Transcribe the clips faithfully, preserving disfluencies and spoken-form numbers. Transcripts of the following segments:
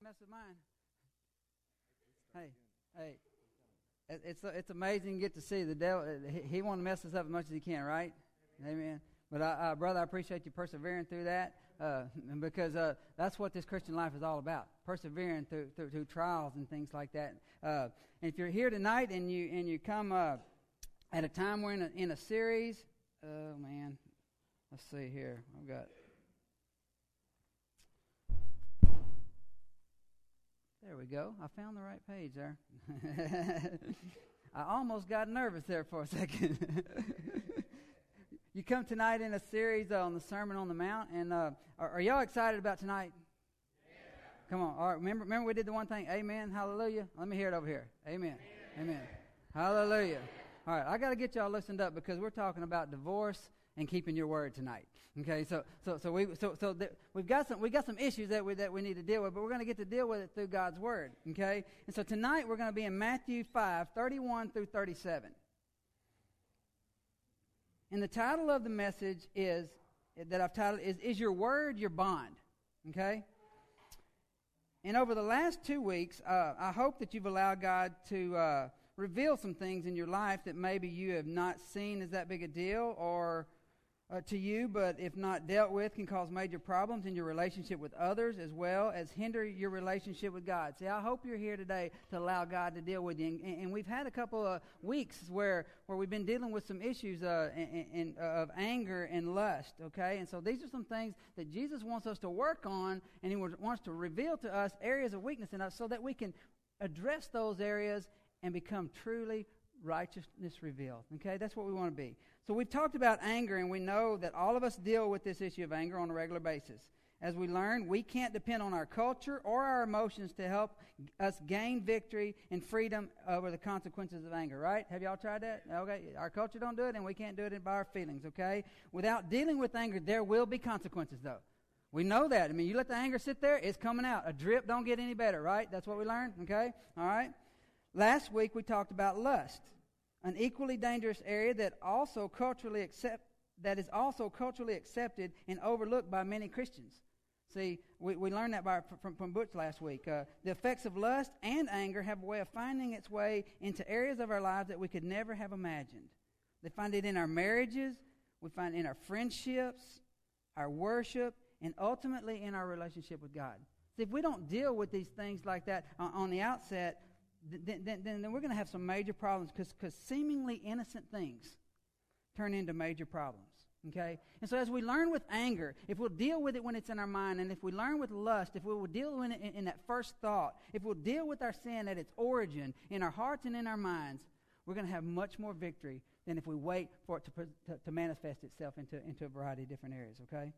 mess with mine. Hey, hey, it's it's amazing to get to see the devil. He, he wants to mess us up as much as he can, right? Amen. But I, uh, brother, I appreciate you persevering through that, uh, because uh, that's what this Christian life is all about: persevering through through, through trials and things like that. Uh, and if you're here tonight and you and you come uh, at a time we're in a, in a series, oh man, let's see here. I've got. There we go. I found the right page there. I almost got nervous there for a second. You come tonight in a series uh, on the Sermon on the Mount, and uh, are, are y'all excited about tonight? Yeah. Come on. All right. Remember, remember we did the one thing. Amen. Hallelujah. Let me hear it over here. Amen. Amen. Amen. Hallelujah. All right. I got to get y'all listened up because we're talking about divorce and keeping your word tonight. Okay, so so so we so so th- we've got some we got some issues that we that we need to deal with, but we're going to get to deal with it through God's word. Okay, and so tonight we're going to be in Matthew five thirty-one through thirty-seven. And the title of the message is that I've titled is "Is Your Word Your Bond?" Okay. And over the last two weeks, uh, I hope that you've allowed God to uh, reveal some things in your life that maybe you have not seen as that big a deal, or Uh, to you, but if not dealt with, can cause major problems in your relationship with others, as well as hinder your relationship with God. See, I hope you're here today to allow God to deal with you. And, and we've had a couple of weeks where, where we've been dealing with some issues uh, in, in, uh, of anger and lust, okay? And so these are some things that Jesus wants us to work on, and He wants to reveal to us areas of weakness in us so that we can address those areas and become truly righteousness revealed. Okay, that's what we want to be. So we've talked about anger, and we know that all of us deal with this issue of anger on a regular basis. As we learned, we can't depend on our culture or our emotions to help us gain victory and freedom over the consequences of anger, right? Have y'all tried that? Okay, our culture don't do it, and we can't do it by our feelings, okay? Without dealing with anger, there will be consequences, though. We know that. I mean, you let the anger sit there, it's coming out. A drip don't get any better, right? That's what we learned, okay? All right? Last week we talked about lust, an equally dangerous area that also culturally accept that is also culturally accepted and overlooked by many Christians. See, we, we learned that by, from, from Butch last week. Uh, the effects of lust and anger have a way of finding its way into areas of our lives that we could never have imagined. They find it in our marriages, we find it in our friendships, our worship, and ultimately in our relationship with God. See, if we don't deal with these things like that on, on the outset, Then, then, then we're going to have some major problems because seemingly innocent things turn into major problems, okay? And so as we learn with anger, if we'll deal with it when it's in our mind, and if we learn with lust, if we will deal with it in, in that first thought, if we'll deal with our sin at its origin, in our hearts and in our minds, we're going to have much more victory than if we wait for it to, to, to manifest itself into, into a variety of different areas, okay?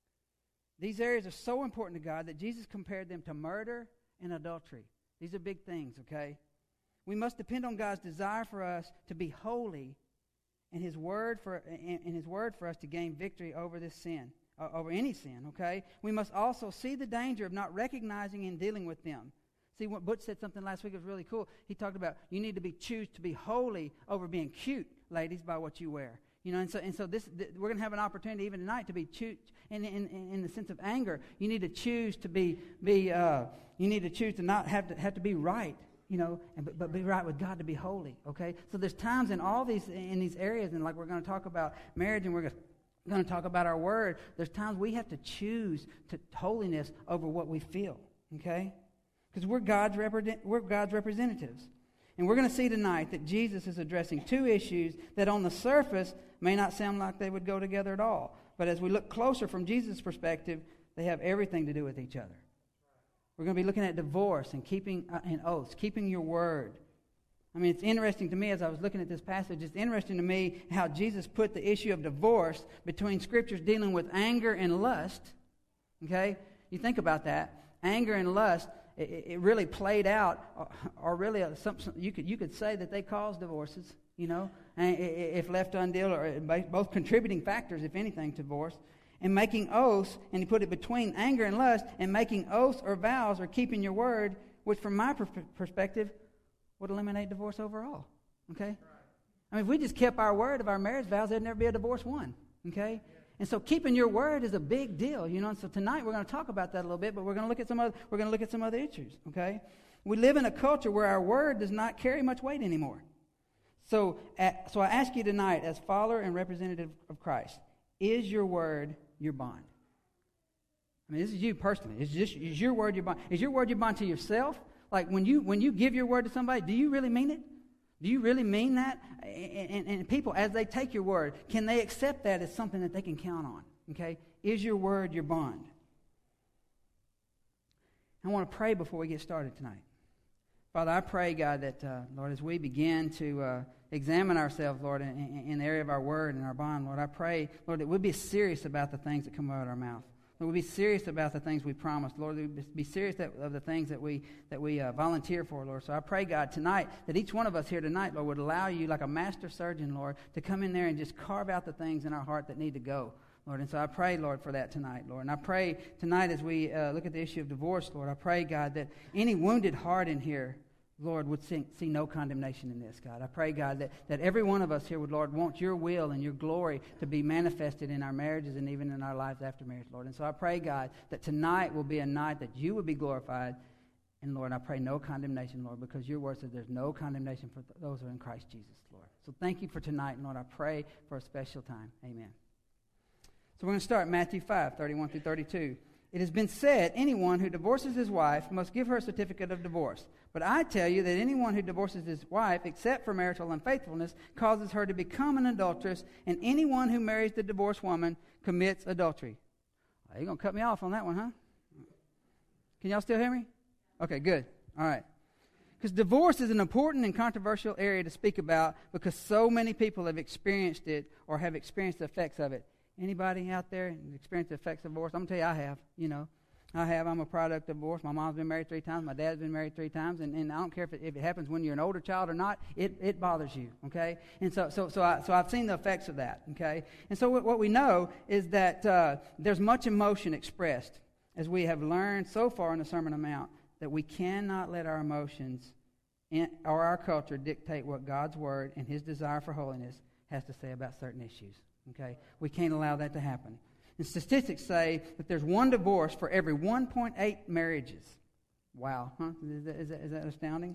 These areas are so important to God that Jesus compared them to murder and adultery. These are big things, okay? We must depend on God's desire for us to be holy and His word for and His word for us to gain victory over this sin, uh, over any sin, okay? We must also see the danger of not recognizing and dealing with them. See, what Butch said something last week was really cool. He talked about you need to be choose to be holy over being cute, ladies, by what you wear. You know, and so and so this th- we're going to have an opportunity even tonight to be choose in, in in the sense of anger. You need to choose to be be uh, you need to choose to not have to have to be right. You know, and but, but be right with God, to be holy. Okay, so there's times in all these in these areas, and like we're going to talk about marriage, and we're going to talk about our word. There's times we have to choose to holiness over what we feel. Okay, because we're God's repre- we're God's representatives. And we're going to see tonight that Jesus is addressing two issues that on the surface may not sound like they would go together at all. But as we look closer from Jesus' perspective, they have everything to do with each other. We're going to be looking at divorce and keeping uh, and oaths, keeping your word. I mean, it's interesting to me as I was looking at this passage, it's interesting to me how Jesus put the issue of divorce between scriptures dealing with anger and lust. Okay? You think about that. Anger and lust, it really played out, or really some, you could you could say that they caused divorces, you know, and if left undealt, or both contributing factors, if anything, to divorce. And making oaths, and he put it between anger and lust, and making oaths or vows or keeping your word, which from my per- perspective would eliminate divorce overall. Okay, I mean, if we just kept our word of our marriage vows, there'd never be a divorce one. Okay. And so keeping your word is a big deal, you know. And so tonight we're going to talk about that a little bit, but we're going to look at some other, we're going to look at some other issues, okay? We live in a culture where our word does not carry much weight anymore. So, uh, so I ask you tonight, as follower and representative of Christ, is your word your bond? I mean, this is you personally. Is just is your word your bond? Is your word your bond to yourself? Like when you when you give your word to somebody, do you really mean it? Do you really mean that? And, and, and people, as they take your word, can they accept that as something that they can count on? Okay? Is your word your bond? I want to pray before we get started tonight. Father, I pray, God, that, uh, Lord, as we begin to uh, examine ourselves, Lord, in, in, in the area of our word and our bond, Lord, I pray, Lord, that we'll be serious about the things that come out of our mouth. Lord, we'll be serious about the things we promise. Lord, we'll be serious that, of the things that we that we uh, volunteer for, Lord. So I pray, God, tonight, that each one of us here tonight, Lord, would allow you, like a master surgeon, Lord, to come in there and just carve out the things in our heart that need to go, Lord. And so I pray, Lord, for that tonight, Lord. And I pray tonight as we uh, look at the issue of divorce, Lord, I pray, God, that any wounded heart in here, Lord, would see, see no condemnation in this, God. I pray, God, that, that every one of us here would, Lord, want your will and your glory to be manifested in our marriages and even in our lives after marriage, Lord. And so I pray, God, that tonight will be a night that you would be glorified. And, Lord, I pray no condemnation, Lord, because your word says there's no condemnation for th- those who are in Christ Jesus, Lord. So thank you for tonight, and, Lord, I pray for a special time. Amen. So we're going to start Matthew five, thirty-one through thirty-two. It has been said, anyone who divorces his wife must give her a certificate of divorce. But I tell you that anyone who divorces his wife, except for marital unfaithfulness, causes her to become an adulteress, and anyone who marries the divorced woman commits adultery. Oh, you're going to cut me off on that one, huh? Can y'all still hear me? Okay, good. All right. Because divorce is an important and controversial area to speak about because so many people have experienced it or have experienced the effects of it. Anybody out there experienced the effects of divorce? I'm going to tell you, I have, you know. I have. I'm a product of divorce. My mom's been married three times. My dad's been married three times. And, and I don't care if it, if it happens when you're an older child or not. It, it bothers you, okay? And so so so, I, so I've seen the effects of that, okay? And so what, what we know is that uh, there's much emotion expressed, as we have learned so far in the Sermon on the Mount, that we cannot let our emotions in, or our culture dictate what God's Word and His desire for holiness has to say about certain issues. Okay, we can't allow that to happen. And statistics say that there's one divorce for every one point eight marriages. Wow, huh? Is that, is that, is that astounding?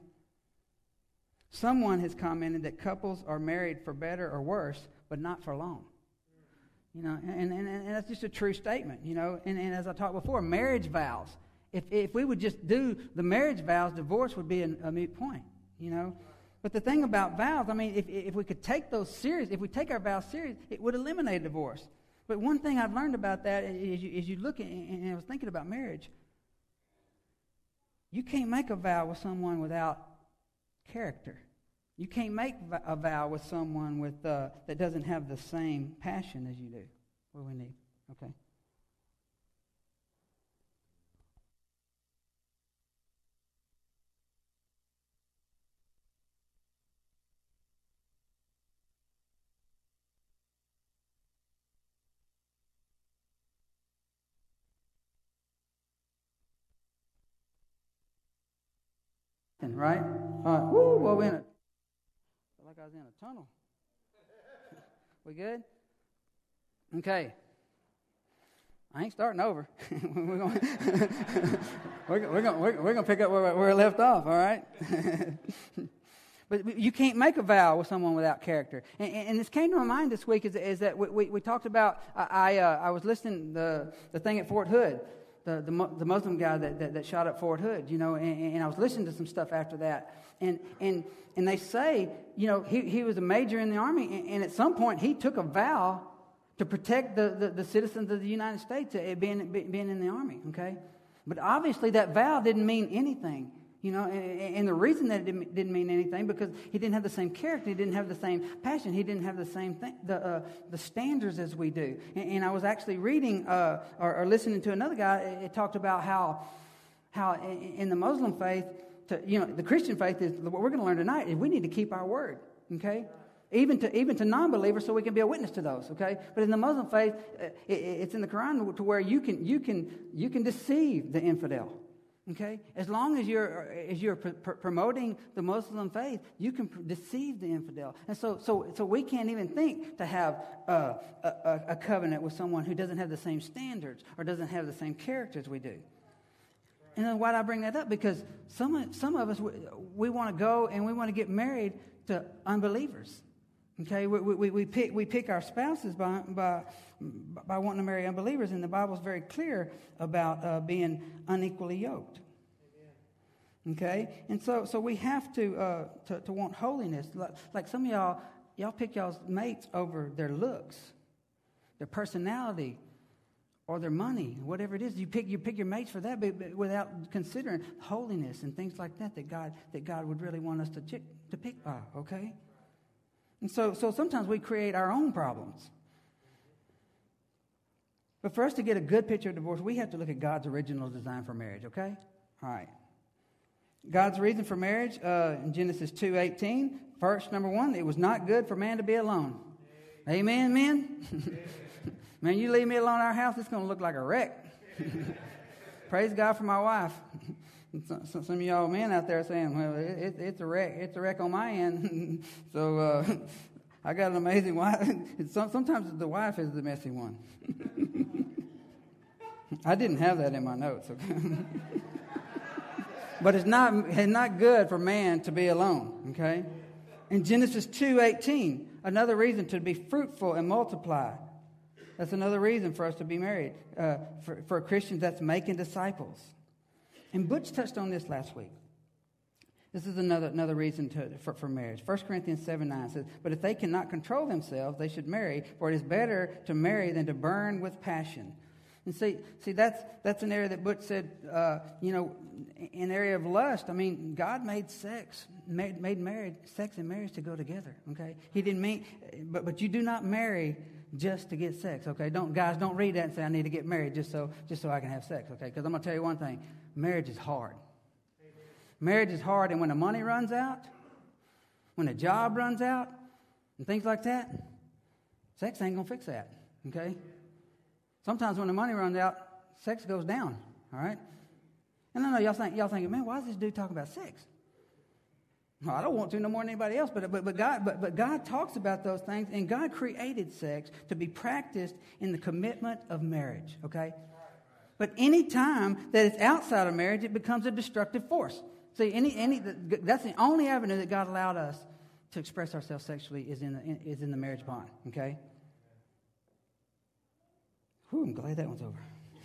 Someone has commented that couples are married for better or worse, but not for long. You know, and, and, and that's just a true statement, you know. And, and as I talked before, marriage vows. If if we would just do the marriage vows, divorce would be a, a moot point, you know. But the thing about vows, I mean, if if we could take those serious, if we take our vows serious, it would eliminate divorce. But one thing I've learned about that is you, is you look at, and I was thinking about marriage, you can't make a vow with someone without character. You can't make a vow with someone with uh, that doesn't have the same passion as you do. What do we need? Okay. Right? All right. Woo, well, we're in a, I feel like I was in a tunnel. We good? Okay. I ain't starting over. we're going we're, we're going we're, we're going to pick up where, where we left off, all right? But you can't make a vow with someone without character. And, and this came to my mind this week is, is that we, we, we talked about, I I, uh, I was listening to the, the thing at Fort Hood. The, the the Muslim guy that, that, that shot up Fort Hood, you know, and, and I was listening to some stuff after that, and and and they say, you know, he, he was a major in the army, and, and at some point he took a vow to protect the, the, the citizens of the United States being being in the army, okay, but obviously that vow didn't mean anything, you know, and, and the reason that it didn't, didn't mean anything because he didn't have the same character, he didn't have the same passion, he didn't have the same thing, the uh, the standards as we do. And, and I was actually reading uh, or, or listening to another guy. It, it talked about how how in, in the Muslim faith, to, you know, the Christian faith is what we're going to learn tonight is we need to keep our word, okay. Even to even to non-believers, so we can be a witness to those. Okay, but in the Muslim faith, it, it's in the Quran to where you can you can you can deceive the infidel. Okay, as long as you're as you're pr- pr- promoting the Muslim faith, you can pr- deceive the infidel, and so so so we can't even think to have uh, a, a covenant with someone who doesn't have the same standards or doesn't have the same character as we do. And then why do I bring that up? Because some some of us we, we want to go and we want to get married to unbelievers. Okay, we we, we pick we pick our spouses by by by wanting to marry unbelievers, and the Bible's very clear about uh, being unequally yoked. Amen. Okay, and so so we have to uh, to, to want holiness. Like, like some of y'all y'all pick y'all's mates over their looks, their personality, or their money, whatever it is. You pick you pick your mates for that, but, but without considering holiness and things like that that God that God would really want us to chick, to pick by. Okay. And so, so sometimes we create our own problems. But for us to get a good picture of divorce, we have to look at God's original design for marriage, okay? All right. God's reason for marriage uh, in Genesis two eighteen. First, number one, it was not good for man to be alone. Amen, men? Man, you leave me alone in our house, it's going to look like a wreck. Praise God for my wife. Some, some of y'all men out there saying, well, it, it, it's a wreck. It's a wreck on my end. so uh, I got an amazing wife. Some, sometimes the wife is the messy one. I didn't have that in my notes. Okay? But it's not, it's not good for man to be alone. Okay? In Genesis two eighteen, another reason to be fruitful and multiply. That's another reason for us to be married. Uh, for, for Christians, that's making disciples. And Butch touched on this last week. This is another another reason to, for, for marriage. First Corinthians seven nine says, but if they cannot control themselves, they should marry, for it is better to marry than to burn with passion. And see, see that's that's an area that Butch said, uh, you know, in the area of lust, I mean, God made sex, made, made marriage, sex and marriage to go together, okay? He didn't mean, but but you do not marry just to get sex, okay? Don't guys, don't read that and say, I need to get married just so just so I can have sex, okay? Because I'm going to tell you one thing. Marriage is hard. Amen. Marriage is hard, and when the money runs out, when the job runs out, and things like that, sex ain't going to fix that, okay? Sometimes when the money runs out, sex goes down, all right? And I know y'all think, y'all thinking, man, why is this dude talking about sex? Well, I don't want to no more than anybody else, but, but, but, God, but, but God talks about those things, and God created sex to be practiced in the commitment of marriage, okay? But any time that it's outside of marriage, it becomes a destructive force. See, any any that's the only avenue that God allowed us to express ourselves sexually is in the in, is in the marriage bond. Okay. Whew, I'm glad that one's over.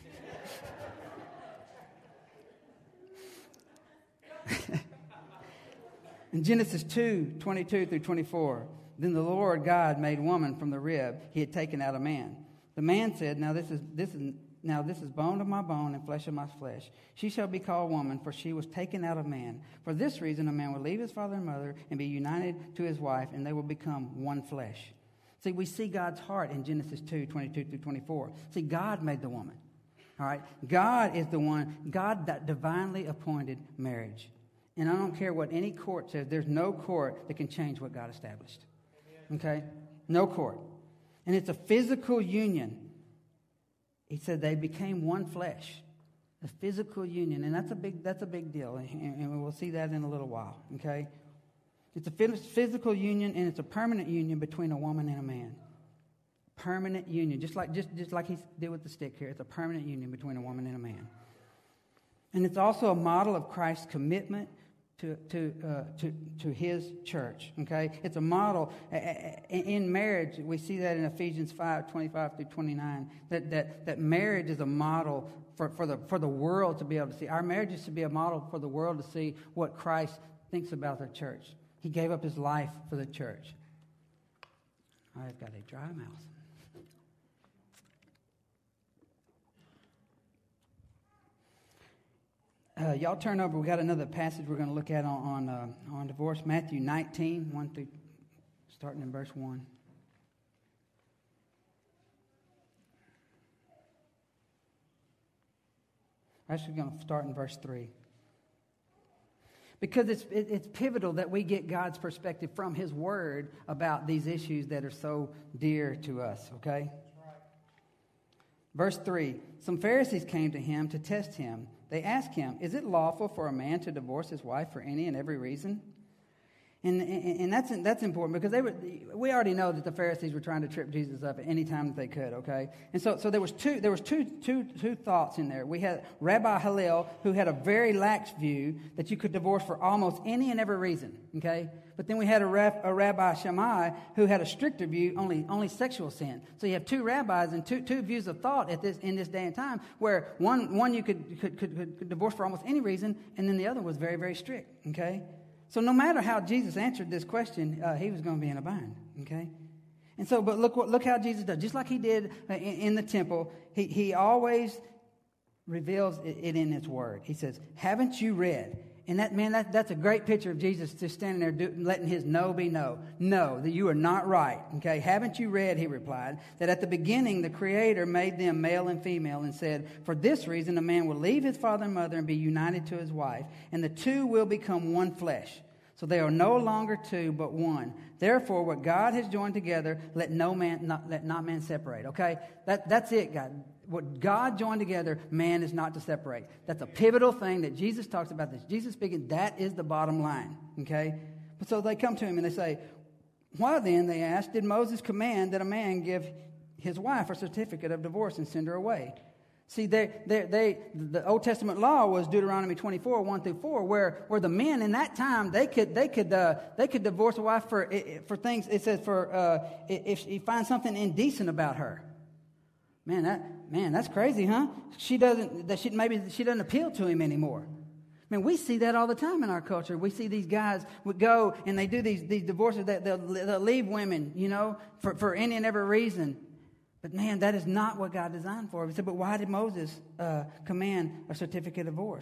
In Genesis two twenty-two through twenty-four, then the Lord God made woman from the rib He had taken out of man. The man said, "Now this is this is." Now this is bone of my bone and flesh of my flesh. She shall be called woman, for she was taken out of man. For this reason a man will leave his father and mother and be united to his wife, and they will become one flesh. See, we see God's heart in Genesis two twenty-two through twenty-four. See, God made the woman. All right? God is the one, God that divinely appointed marriage. And I don't care what any court says, there's no court that can change what God established. Okay? No court. And it's a physical union. He said they became one flesh, a physical union, and that's a big that's a big deal, and we'll see that in a little while. Okay, it's a physical union, and it's a permanent union between a woman and a man. Permanent union, just like just just like he did with the stick here. It's a permanent union between a woman and a man, and it's also a model of Christ's commitment to to uh, to to His church. Okay, it's a model in marriage. We see that in Ephesians five twenty-five through twenty-nine. That that that marriage is a model for for the for the world to be able to see. Our marriages should be a model for the world to see what Christ thinks about the church. He gave up His life for the church. I've got a dry mouth. Uh, y'all turn over. We got another passage we're going to look at on on, uh, on divorce. Matthew nineteen, one through, starting in verse one. Actually, going to start in verse three. Because it's it, it's pivotal that we get God's perspective from His Word about these issues that are so dear to us. Okay. Verse three. Some Pharisees came to Him to test Him. They asked him, "Is it lawful for a man to divorce his wife for any and every reason?" And, and, and that's that's important because they were. We already know that the Pharisees were trying to trip Jesus up at any time that they could. Okay, and so so there was two there was two two two thoughts in there. We had Rabbi Hillel, who had a very lax view that you could divorce for almost any and every reason. Okay, but then we had a, Rab, a Rabbi Shammai who had a stricter view, only only sexual sin. So you have two rabbis and two two views of thought at this in this day and time, where one one you could could could, could divorce for almost any reason, and then the other was very very strict. Okay. So no matter how Jesus answered this question, uh, he was going to be in a bind, okay? And so, but look what look how Jesus does. Just like he did in, in the temple, he, he always reveals it, it in his word. He says, "Haven't you read?" And that man, that, that's a great picture of Jesus just standing there do, letting his no be no. No, that you are not right, okay? "Haven't you read," he replied, "that at the beginning the Creator made them male and female and said, 'For this reason a man will leave his father and mother and be united to his wife, and the two will become one flesh. So they are no longer two, but one. Therefore, what God has joined together, let no man, not, let not man separate.'" Okay, that that's it, God. What God joined together, man is not to separate. That's a pivotal thing that Jesus talks about. This Jesus speaking. That is the bottom line. Okay, but so they come to him and they say, "Why then," they ask, "did Moses command that a man give his wife a certificate of divorce and send her away?" See, they, they, they, the Old Testament law was Deuteronomy twenty-four, one through four, where, where the men in that time, they could they could uh, they could divorce a wife for for things. It says for uh, if he finds something indecent about her. Man, that man, that's crazy, huh? She doesn't that she maybe she doesn't appeal to him anymore. Man, we see that all the time in our culture. We see these guys would go and they do these these divorces. That they'll, they'll leave women, you know, for for any and every reason. But man, that is not what God designed for. He said, "But why did Moses uh, command a certificate of divorce?"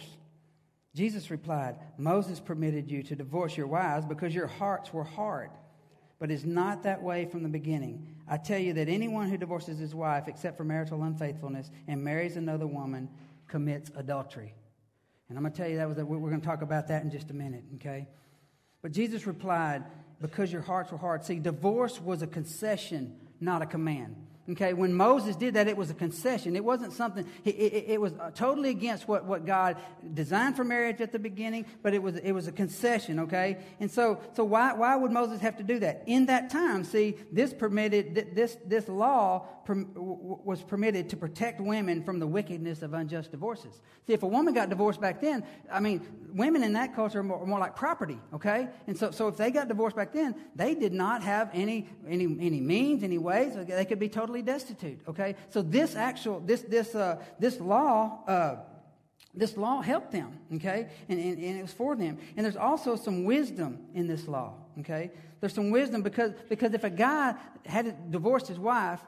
Jesus replied, "Moses permitted you to divorce your wives because your hearts were hard. But it's not that way from the beginning. I tell you that anyone who divorces his wife except for marital unfaithfulness and marries another woman commits adultery." And I'm going to tell you that was a, we're going to talk about that in just a minute, okay? But Jesus replied, "Because your hearts were hard." See, divorce was a concession, not a command. Okay, when Moses did that, it was a concession. It wasn't something, it, it, it was totally against what, what God designed for marriage at the beginning, but it was it was a concession, okay? And so so why why would Moses have to do that? In that time, see, this permitted, this this law perm, was permitted to protect women from the wickedness of unjust divorces. See, if a woman got divorced back then, I mean, women in that culture are more, more like property, okay? And so so if they got divorced back then, they did not have any any any means, any ways. They could be totally destitute. Okay, so this actual this this uh, this law uh, this law helped them. Okay, and, and and it was for them. And there's also some wisdom in this law. Okay, there's some wisdom because because if a guy had divorced his wife,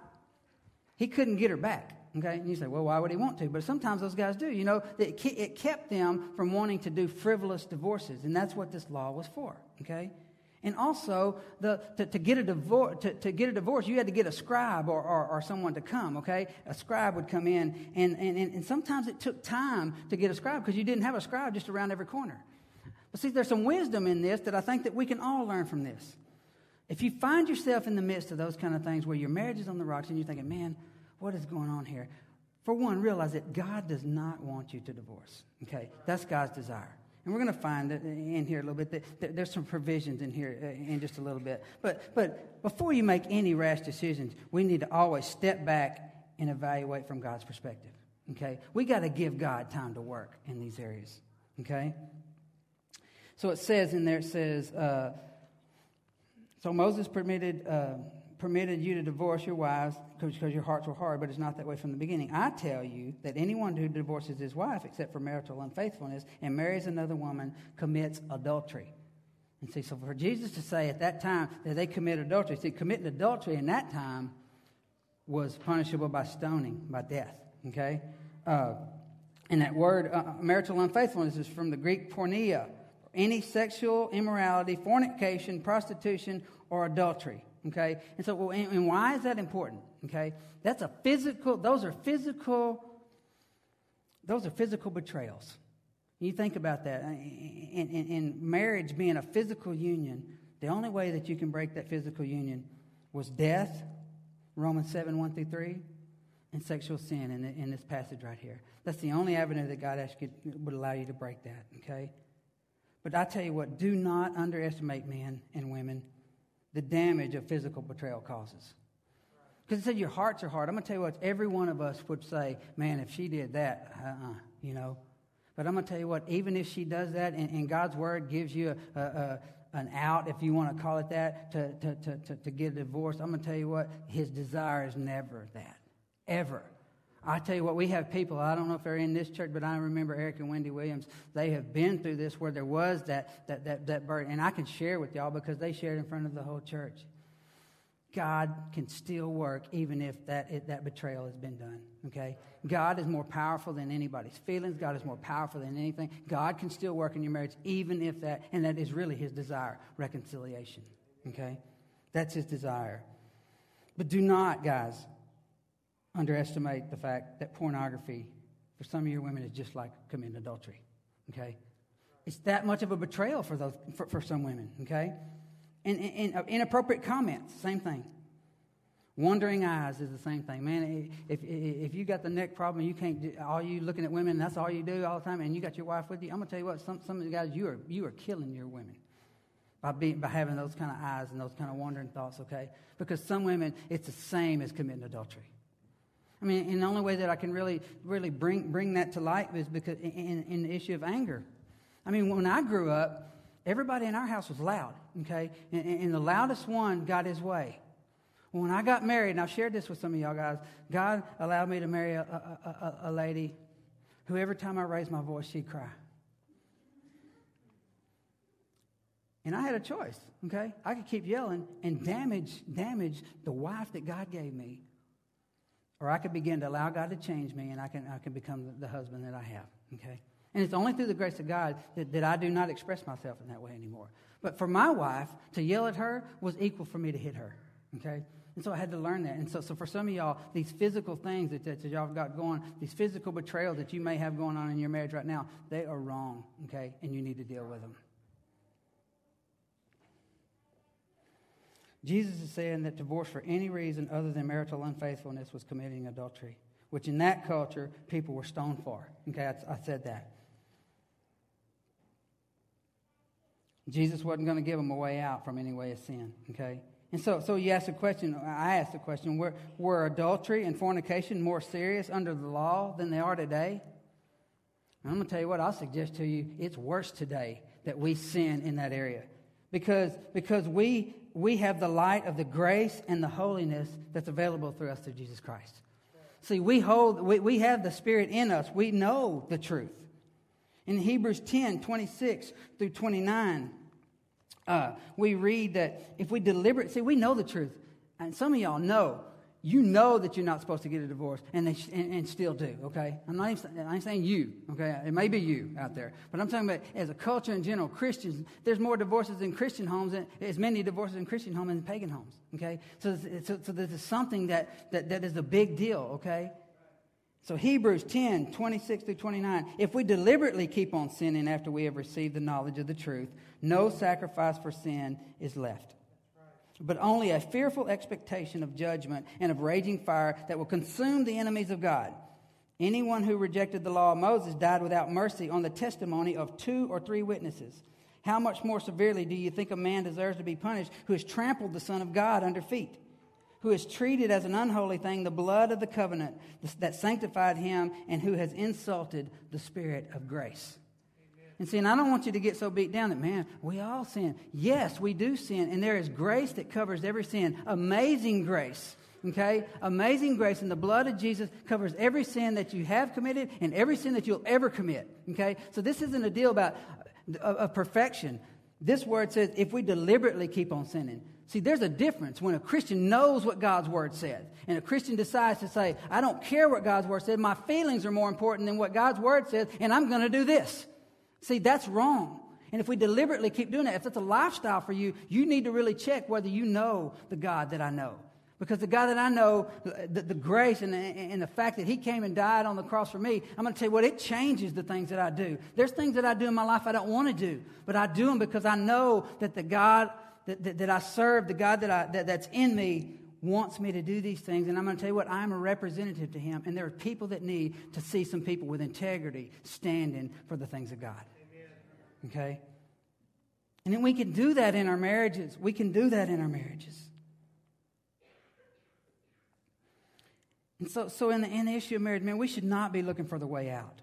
he couldn't get her back. Okay, and you say, well, why would he want to? But sometimes those guys do. You know, it it kept them from wanting to do frivolous divorces, and that's what this law was for. Okay. And also, the to, to get a divorce, to, to get a divorce, you had to get a scribe or, or, or someone to come. Okay, a scribe would come in, and and, and sometimes it took time to get a scribe because you didn't have a scribe just around every corner. But see, there's some wisdom in this that I think that we can all learn from this. If you find yourself in the midst of those kind of things where your marriage is on the rocks and you're thinking, man, what is going on here? For one, realize that God does not want you to divorce. Okay, that's God's desire. And we're going to find it in here a little bit. That there's some provisions in here in just a little bit. But but before you make any rash decisions, we need to always step back and evaluate from God's perspective. Okay? We got to give God time to work in these areas. Okay? So it says in there, it says, uh, so Moses permitted... Uh, permitted you to divorce your wives because your hearts were hard, but it's not that way from the beginning. I tell you that anyone who divorces his wife except for marital unfaithfulness and marries another woman commits adultery. And see, so for Jesus to say at that time that they committed adultery, see, committing adultery in that time was punishable by stoning, by death, okay? Uh, and that word, uh, marital unfaithfulness, is from the Greek porneia, any sexual immorality, fornication, prostitution, or adultery. Okay, and so and, and why is that important? Okay, that's a physical. Those are physical. Those are physical betrayals. You think about that. In, in, in marriage being a physical union, the only way that you can break that physical union was death. Romans seven one through three. and sexual sin in, in this passage right here. That's the only avenue that God actually would allow you to break that, okay? But I tell you what, do not underestimate men and women the damage of physical betrayal causes. Because it said your hearts are hard. I'm going to tell you what, every one of us would say, man, if she did that, uh-uh, you know. But I'm going to tell you what, even if she does that, and, and God's word gives you a, a, a, an out, if you want to call it that, to, to, to, to, to get a divorce, I'm going to tell you what, his desire is never that. Ever. I tell you what, we have people, I don't know if they're in this church, but I remember Eric and Wendy Williams, they have been through this where there was that, that, that, that burden. And I can share with y'all because they shared in front of the whole church. God can still work even if that if that betrayal has been done, okay? God is more powerful than anybody's feelings. God is more powerful than anything. God can still work in your marriage even if that, and that is really his desire, reconciliation, okay? That's his desire. But do not, guys, underestimate the fact that pornography, for some of your women, is just like committing adultery, okay? It's that much of a betrayal for those for, for some women, okay? And, and, and inappropriate comments, same thing. Wandering eyes is the same thing. Man, if if you got the neck problem, you can't do, all you looking at women, that's all you do all the time, and you got your wife with you, I'm going to tell you what, some, some of the guys, you are you are killing your women by being by having those kind of eyes and those kind of wandering thoughts, okay? Because some women, it's the same as committing adultery. I mean, and the only way that I can really really bring bring that to light is because in, in the issue of anger. I mean, when I grew up, everybody in our house was loud, okay? And, and the loudest one got his way. When I got married, and I've shared this with some of y'all guys, God allowed me to marry a, a, a, a lady who every time I raised my voice, she'd cry. And I had a choice, okay? I could keep yelling and damage, damage the wife that God gave me, or I could begin to allow God to change me, and I can, I can become the, the husband that I have, okay? And it's only through the grace of God that, that I do not express myself in that way anymore. But for my wife, to yell at her was equal for me to hit her, okay? And so I had to learn that. And so, so for some of y'all, these physical things that, that y'all have got going, these physical betrayals that you may have going on in your marriage right now, they are wrong, okay? And you need to deal with them. Jesus is saying that divorce for any reason other than marital unfaithfulness was committing adultery, which in that culture, people were stoned for. Okay, I, I said that. Jesus wasn't going to give them a way out from any way of sin, okay? And so so you ask the question, I asked the question, were, were adultery and fornication more serious under the law than they are today? And I'm going to tell you what, I'll suggest to you, it's worse today that we sin in that area. Because, because we, we have the light of the grace and the holiness that's available through us through Jesus Christ. See, we hold, we, we have the Spirit in us. We know the truth. In Hebrews ten, twenty-six through twenty-nine, uh, we read that if we deliberate, see, we know the truth. And some of y'all know, you know that you're not supposed to get a divorce, and they and, and still do, okay? I'm not even, I ain't saying you, okay? It may be you out there. But I'm talking about as a culture in general, Christians, there's more divorces in Christian homes, than, as many divorces in Christian homes as in pagan homes, okay? So, so, so this is something that, that, that is a big deal, okay? So Hebrews ten, twenty-six through twenty-nine, if we deliberately keep on sinning after we have received the knowledge of the truth, no sacrifice for sin is left, but only a fearful expectation of judgment and of raging fire that will consume the enemies of God. Anyone who rejected the law of Moses died without mercy on the testimony of two or three witnesses. How much more severely do you think a man deserves to be punished who has trampled the Son of God under feet, who has treated as an unholy thing the blood of the covenant that sanctified him, and who has insulted the Spirit of grace? And see, and I don't want you to get so beat down that, man, we all sin. Yes, we do sin, and there is grace that covers every sin. Amazing grace, okay? Amazing grace, and the blood of Jesus covers every sin that you have committed and every sin that you'll ever commit, okay? So this isn't a deal about of, of perfection. This word says if we deliberately keep on sinning. See, there's a difference when a Christian knows what God's Word says, and a Christian decides to say, I don't care what God's Word says, my feelings are more important than what God's Word says, and I'm going to do this. See, that's wrong. And if we deliberately keep doing that, if it's a lifestyle for you, you need to really check whether you know the God that I know. Because the God that I know, the, the grace and the, and the fact that He came and died on the cross for me, I'm going to tell you what, it changes the things that I do. There's things that I do in my life I don't want to do, but I do them because I know that the God that, that, that I serve, the God that, I, that that's in me, wants me to do these things. And I'm going to tell you what, I'm a representative to Him. And there are people that need to see some people with integrity standing for the things of God. Amen. Okay? And then we can do that in our marriages. We can do that in our marriages. And so, so in the, in the issue of marriage, man, we should not be looking for the way out.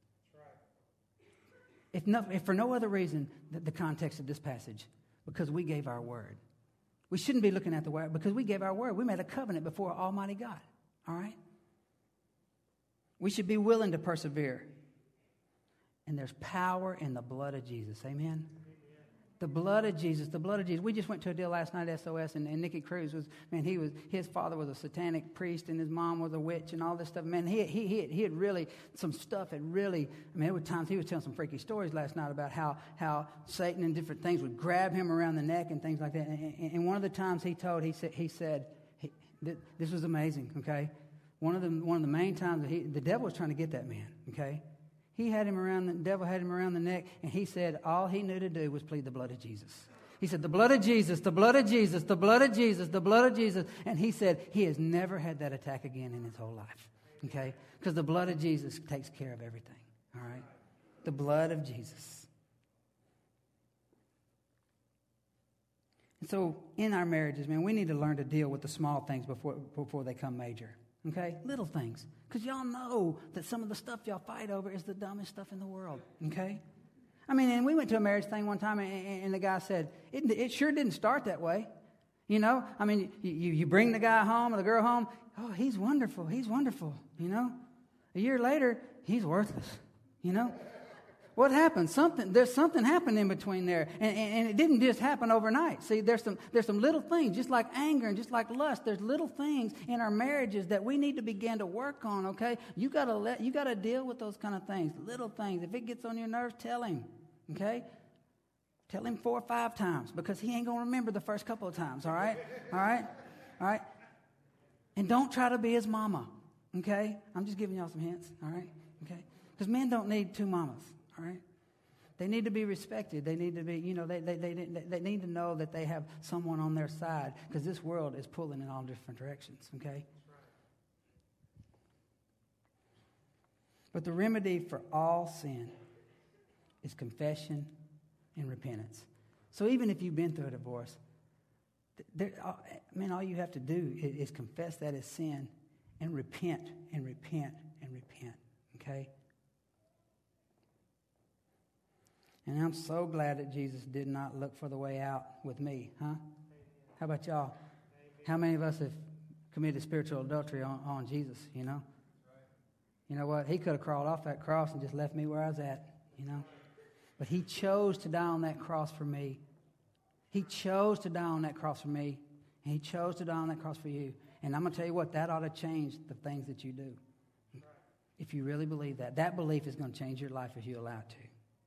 If, no, if for no other reason than the context of this passage, because we gave our word. We shouldn't be looking at the way out because we gave our word. We made a covenant before Almighty God. All right? We should be willing to persevere. And there's power in the blood of Jesus. Amen? The blood of Jesus, the blood of Jesus. We just went to a deal last night at S O S, and, and Nicky Cruz was, man, he was, his father was a satanic priest, and his mom was a witch, and all this stuff. Man, he, he, he, had, he had really, some stuff had really, I mean, there were times he was telling some freaky stories last night about how, how Satan and different things would grab him around the neck and things like that. And, and, and one of the times he told, he said, he said, he, th- this was amazing, okay? One of the, one of the main times that he, the devil was trying to get that man, okay? He had him around, the devil had him around the neck, and he said all he knew to do was plead the blood of Jesus. He said, the blood of Jesus, the blood of Jesus, the blood of Jesus, the blood of Jesus. And he said he has never had that attack again in his whole life, okay? Because the blood of Jesus takes care of everything, all right? The blood of Jesus. And so in our marriages, man, we need to learn to deal with the small things before, before they come major. Okay? Little things. Because y'all know that some of the stuff y'all fight over is the dumbest stuff in the world. Okay? I mean, and we went to a marriage thing one time, and, and the guy said, it, it sure didn't start that way. You know? I mean, you, you bring the guy home or the girl home, oh, he's wonderful. He's wonderful. You know? A year later, he's worthless. You know? What happened? Something. There's something happened in between there, and, and, and it didn't just happen overnight. See, there's some there's some little things, just like anger and just like lust. There's little things in our marriages that we need to begin to work on. Okay, you gotta let you gotta deal with those kind of things, little things. If it gets on your nerves, tell him. Okay, tell him four or five times because he ain't gonna remember the first couple of times. All right, all right, all right. And don't try to be his mama. Okay, I'm just giving y'all some hints. All right, okay, because men don't need two mamas. All right? They need to be respected. They need to be, you know, they, they, they, they need to know that they have someone on their side because this world is pulling in all different directions, okay? But the remedy for all sin is confession and repentance. So even if you've been through a divorce, there, man, all you have to do is, is confess that as sin and repent and repent and repent, okay? And I'm so glad that Jesus did not look for the way out with me, huh? How about y'all? How many of us have committed spiritual adultery on, on Jesus, you know? You know what? He could have crawled off that cross and just left me where I was at, you know? But he chose to die on that cross for me. He chose to die on that cross for me. And he chose to die on that cross for you. And I'm going to tell you what, that ought to change the things that you do. If you really believe that. That belief is going to change your life if you allow it to.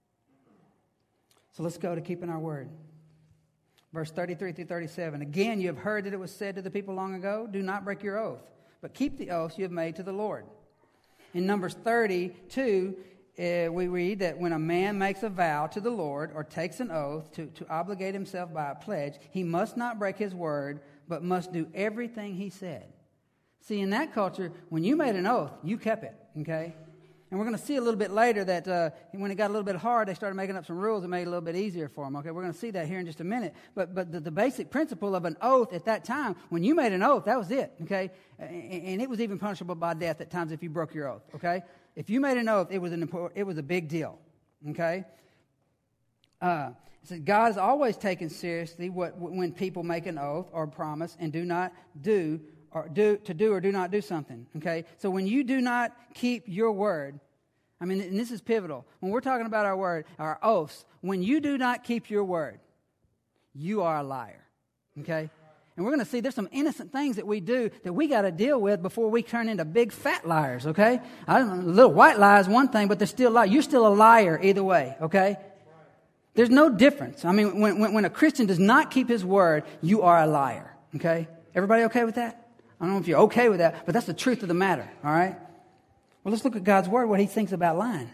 So let's go to keeping our word. Verse thirty-three through thirty-seven. Again, you have heard that it was said to the people long ago, do not break your oath, but keep the oaths you have made to the Lord. In Numbers thirty-two, uh, we read that when a man makes a vow to the Lord or takes an oath to, to obligate himself by a pledge, he must not break his word, but must do everything he said. See, in that culture, when you made an oath, you kept it, okay? And we're going to see a little bit later that uh, when it got a little bit hard, they started making up some rules that made it a little bit easier for them. Okay, we're going to see that here in just a minute. But but the, the basic principle of an oath at that time, when you made an oath, that was it. Okay, and, and it was even punishable by death at times if you broke your oath. Okay, if you made an oath, it was an important, it was a big deal. Okay, uh, so God is always taken seriously what when people make an oath or promise and do not do. Or do to do or do not do something, okay? So when you do not keep your word, I mean, and this is pivotal. When we're talking about our word, our oaths, when you do not keep your word, you are a liar, okay? And we're going to see there's some innocent things that we do that we got to deal with before we turn into big fat liars, okay? I don't know, little white lie is one thing, but they're still liars. You're still a liar either way, okay? There's no difference. I mean, when, when, when a Christian does not keep his word, you are a liar, okay? Everybody okay with that? I don't know if you're okay with that, but that's the truth of the matter, all right? Well, let's look at God's word, what he thinks about lying.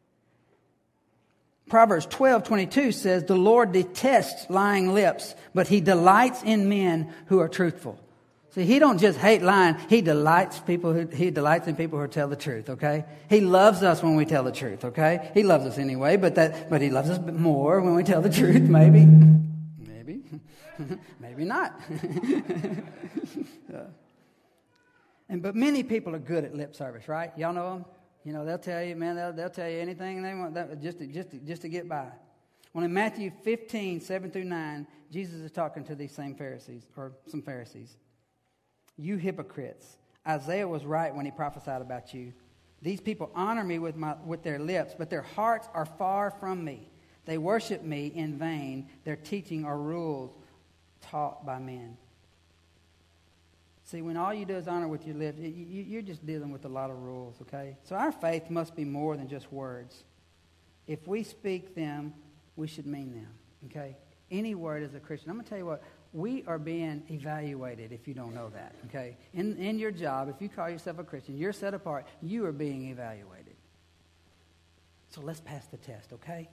Proverbs twelve twenty-two says, the Lord detests lying lips, but he delights in men who are truthful. See, he don't just hate lying. He delights people who, he delights in people who tell the truth, okay? He loves us when we tell the truth, okay? He loves us anyway, but that but he loves us more when we tell the truth, maybe. Maybe. Maybe not. uh, and but many people are good at lip service, right? Y'all know them? You know, they'll tell you, man, they'll, they'll tell you anything they want that, just to, just to, just to get by. Well, in Matthew fifteen, seven through nine, Jesus is talking to these same Pharisees, or some Pharisees. You hypocrites, Isaiah was right when he prophesied about you. These people honor me with my with their lips, but their hearts are far from me. They worship me in vain. Their teaching are rules taught by men. See, when all you do is honor with your lips, you, you're just dealing with a lot of rules, okay? So our faith must be more than just words. If we speak them, we should mean them, okay? Any word as a Christian. I'm going to tell you what. We are being evaluated if you don't know that, okay? In in your job, if you call yourself a Christian, you're set apart, you are being evaluated. So let's pass the test, okay?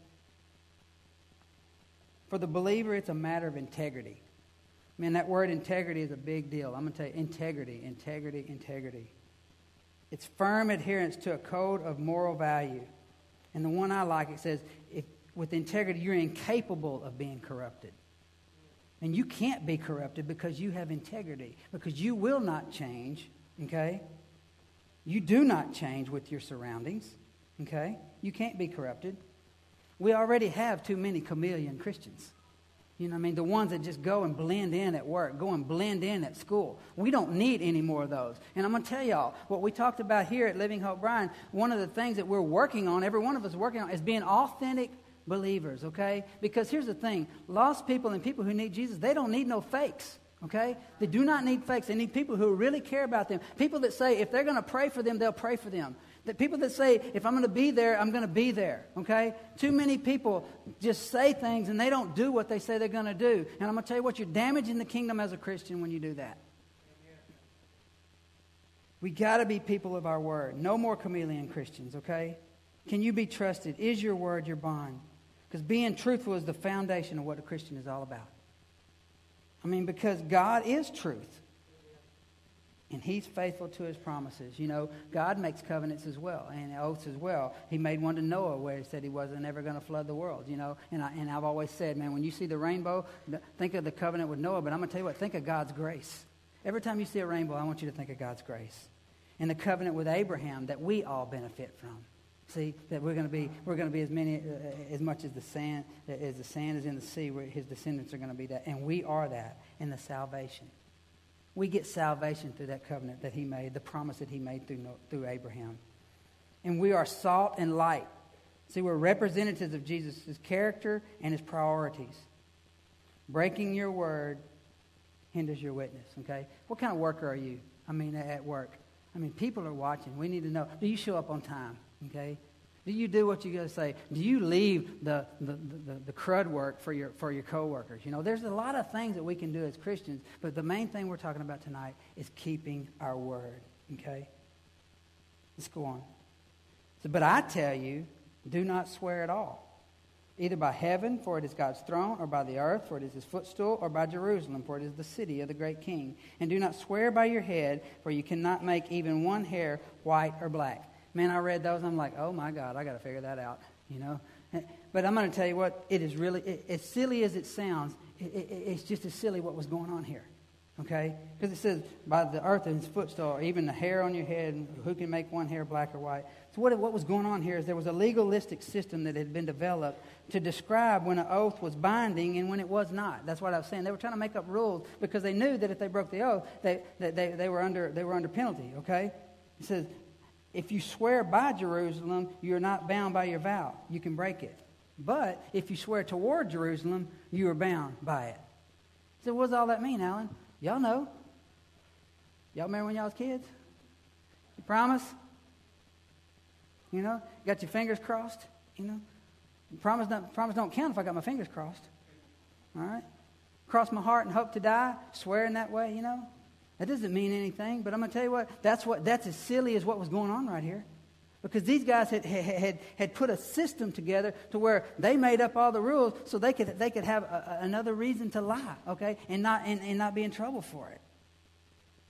For the believer, it's a matter of integrity. Man, that word integrity is a big deal. I'm going to tell you, integrity, integrity, integrity. It's firm adherence to a code of moral value. And the one I like, it says, if with integrity, you're incapable of being corrupted. And you can't be corrupted because you have integrity, because you will not change, okay? You do not change with your surroundings, okay? You can't be corrupted. We already have too many chameleon Christians. You know what I mean? The ones that just go and blend in at work, go and blend in at school. We don't need any more of those. And I'm going to tell y'all, what we talked about here at Living Hope Bryan, one of the things that we're working on, every one of us is working on, is being authentic believers, okay? Because here's the thing. Lost people and people who need Jesus, they don't need no fakes, okay? They do not need fakes. They need people who really care about them. People that say if they're going to pray for them, they'll pray for them. The people that say if I'm going to be there, I'm going to be there, okay? Too many people just say things and they don't do what they say they're going to do. And I'm going to tell you what, you're damaging the kingdom as a Christian when you do that. We got to be people of our word. No more chameleon Christians, okay? Can you be trusted? Is your word your bond? Because being truthful is the foundation of what a Christian is all about. I mean, because God is truth. And He's faithful to His promises. You know, God makes covenants as well and oaths as well. He made one to Noah where He said He wasn't ever going to flood the world, you know. And, I, and I've always said, man, when you see the rainbow, think of the covenant with Noah. But I'm going to tell you what, think of God's grace. Every time you see a rainbow, I want you to think of God's grace. And the covenant with Abraham that we all benefit from. See, that we're going to be we're going to be as many uh, as much as the sand as the sand is in the sea, where His descendants are going to be that, and we are that in the salvation. We get salvation through that covenant that He made, the promise that He made through through Abraham, and we are salt and light. See, we're representatives of Jesus' character and His priorities. Breaking your word hinders your witness. Okay, what kind of worker are you? I mean, at work. I mean, people are watching. We need to know. Do you show up on time? Okay? Do you do what you got to say? Do you leave the, the, the, the crud work for your for your coworkers? You know, there's a lot of things that we can do as Christians, but the main thing we're talking about tonight is keeping our word. Okay? Let's go on. So, but I tell you, do not swear at all, either by heaven, for it is God's throne, or by the earth, for it is His footstool, or by Jerusalem, for it is the city of the great King. And do not swear by your head, for you cannot make even one hair white or black. Man, I read those, and I'm like, oh my God, I got to figure that out, you know. But I'm going to tell you what, it is really, it, as silly as it sounds, it, it, it's just as silly what was going on here, okay? Because it says, by the earth and His footstool, or even the hair on your head, who can make one hair black or white. So what, what was going on here is there was a legalistic system that had been developed to describe when an oath was binding and when it was not. That's what I was saying. They were trying to make up rules because they knew that if they broke the oath, they, they, they, they, were, under, they were under penalty, okay? It says, if you swear by Jerusalem, you're not bound by your vow. You can break it. But if you swear toward Jerusalem, you are bound by it. So what does all that mean, Alan? Y'all know. Y'all remember when y'all was kids? You promise? You know? Got your fingers crossed? You know? Promise don't, promise don't count if I got my fingers crossed. All right? Cross my heart and hope to die, swearing that way, you know? That doesn't mean anything, but I'm going to tell you what, that's what that's as silly as what was going on right here. Because these guys had, had, had put a system together to where they made up all the rules so they could they could have a, a, another reason to lie, okay, and not and, and not be in trouble for it.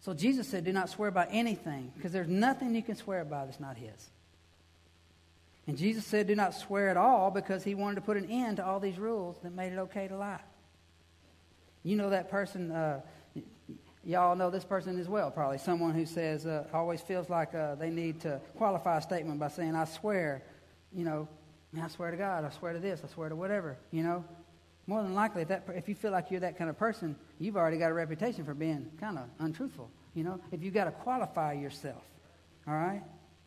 So Jesus said, do not swear by anything, because there's nothing you can swear by that's not his. And Jesus said, do not swear at all, because he wanted to put an end to all these rules that made it okay to lie. You know that person, uh, y- y'all know this person as well, probably. Someone who says, uh, always feels like uh, they need to qualify a statement by saying, I swear, you know, I swear to God, I swear to this, I swear to whatever, you know. More than likely, if, that, if you feel like you're that kind of person, you've already got a reputation for being kind of untruthful, you know. If you've got to qualify yourself, all right?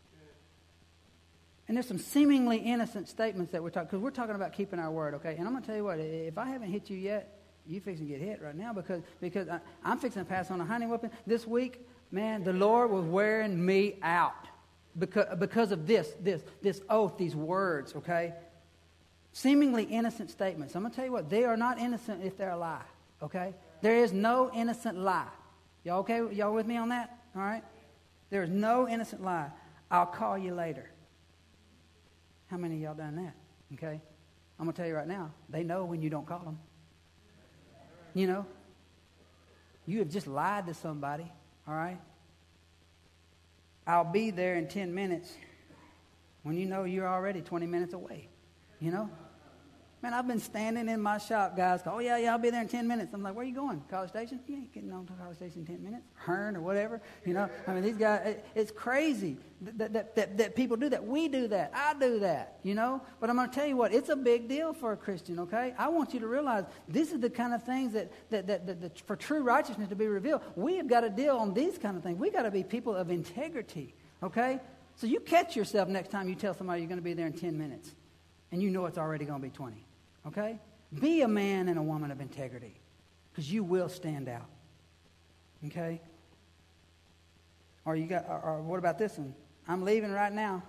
And there's some seemingly innocent statements that we're talking, because we're talking about keeping our word, okay? And I'm going to tell you what, if I haven't hit you yet, you fixing to get hit right now, because because I, I'm fixing to pass on a hunting weapon. This week, man, the Lord was wearing me out because, because of this, this, this oath, these words, okay? Seemingly innocent statements. I'm going to tell you what, they are not innocent if they're a lie, okay? There is no innocent lie. Y'all okay? Y'all with me on that? All right? There is no innocent lie. I'll call you later. How many of y'all done that? Okay? I'm going to tell you right now, they know when you don't call them. You know? You have just lied to somebody, all right? I'll be there in ten minutes when you know you're already twenty minutes away. You know? Man, I've been standing in my shop, guys. Oh, yeah, yeah, I'll be there in ten minutes. I'm like, where are you going? College Station? You ain't getting on to College Station in ten minutes. Hearn or whatever. You know? I mean, these guys, it, it's crazy that, that, that, that people do that. We do that. I do that. You know? But I'm going to tell you what, it's a big deal for a Christian, okay? I want you to realize this is the kind of things that, that, that, that, that for true righteousness to be revealed, we have got to deal on these kind of things. We've got to be people of integrity, okay? So you catch yourself next time you tell somebody you're going to be there in ten minutes. And you know it's already going to be twenty. Okay? Be a man and a woman of integrity. Because you will stand out. Okay? Or you got or, or what about this one? I'm leaving right now.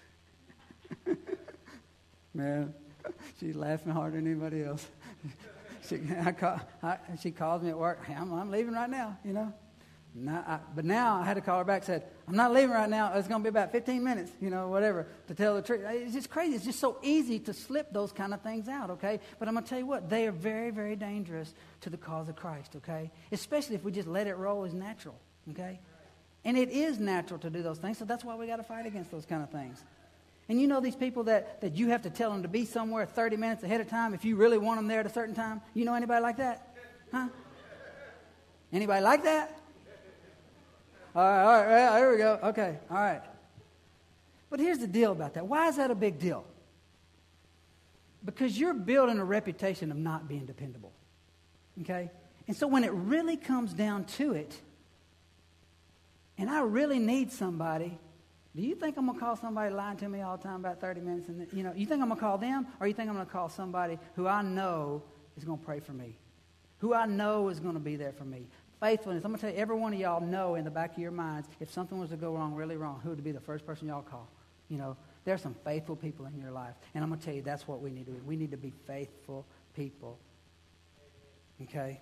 Man, she's laughing harder than anybody else. she, I call, I, she calls me at work. Hey, I'm, I'm leaving right now, you know. Now, I, but now I had to call her back and said, I'm not leaving right now. It's going to be about fifteen minutes, you know, whatever, to tell the truth. It's just crazy. It's just so easy to slip those kind of things out, okay? But I'm going to tell you what, they are very, very dangerous to the cause of Christ, okay? Especially if we just let it roll as natural, okay? And it is natural to do those things, so that's why we got to fight against those kind of things. And you know these people that, that you have to tell them to be somewhere thirty minutes ahead of time if you really want them there at a certain time? You know anybody like that? Huh? Anybody like that? All right, all right, well, here we go. Okay, all right. But here's the deal about that. Why is that a big deal? Because you're building a reputation of not being dependable. Okay? And so when it really comes down to it, and I really need somebody, do you think I'm going to call somebody lying to me all the time about thirty minutes? And you know, you think I'm going to call them, or you think I'm going to call somebody who I know is going to pray for me, who I know is going to be there for me? Faithfulness. I'm going to tell you, every one of y'all know in the back of your minds, if something was to go wrong, really wrong, who would be the first person y'all call? You know, there's some faithful people in your life. And I'm going to tell you, that's what we need to do. We need to be faithful people. Okay?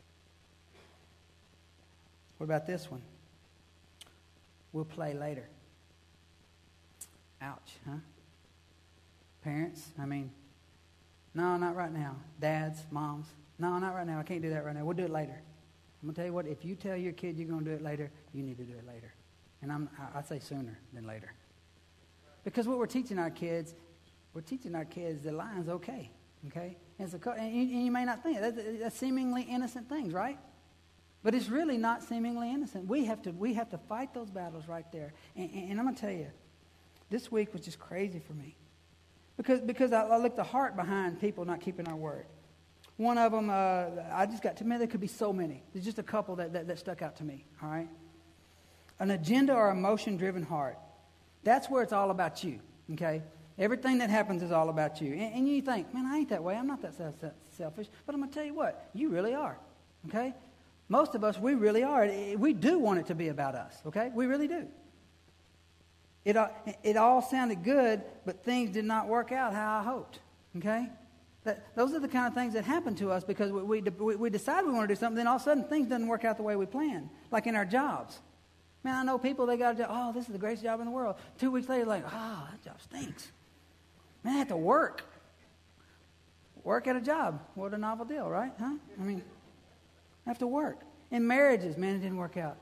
What about this one? We'll play later. Ouch, huh? Parents, I mean, no, not right now. Dads, moms, no, not right now. I can't do that right now. We'll do it later. I'm going to tell you what, if you tell your kid you're going to do it later, you need to do it later. And I'm, I, I say sooner than later. Because what we're teaching our kids, we're teaching our kids that lying's okay. Okay? And, it's a, and, you, and you may not think, that's, that's seemingly innocent things, right? But it's really not seemingly innocent. We have to, we have to fight those battles right there. And, and, and I'm going to tell you, this week was just crazy for me. Because, because I, I looked the heart behind people not keeping our word. One of them, uh, I just got to me, there could be so many. There's just a couple that, that, that stuck out to me, all right? An agenda or emotion-driven heart. That's where it's all about you, okay? Everything that happens is all about you. And, and you think, man, I ain't that way. I'm not that selfish. But I'm going to tell you what, you really are, okay? Most of us, we really are. We do want it to be about us, okay? We really do. It, it all sounded good, but things did not work out how I hoped, okay? That, those are the kind of things that happen to us because we, we, we decide we want to do something, then all of a sudden things doesn't work out the way we plan, like in our jobs. Man, I know people, they got a job, oh, this is the greatest job in the world. Two weeks later, like, oh, that job stinks. Man, I have to work. Work at a job. What a novel deal, right? Huh? I mean, I have to work. In marriages, man, it didn't work out.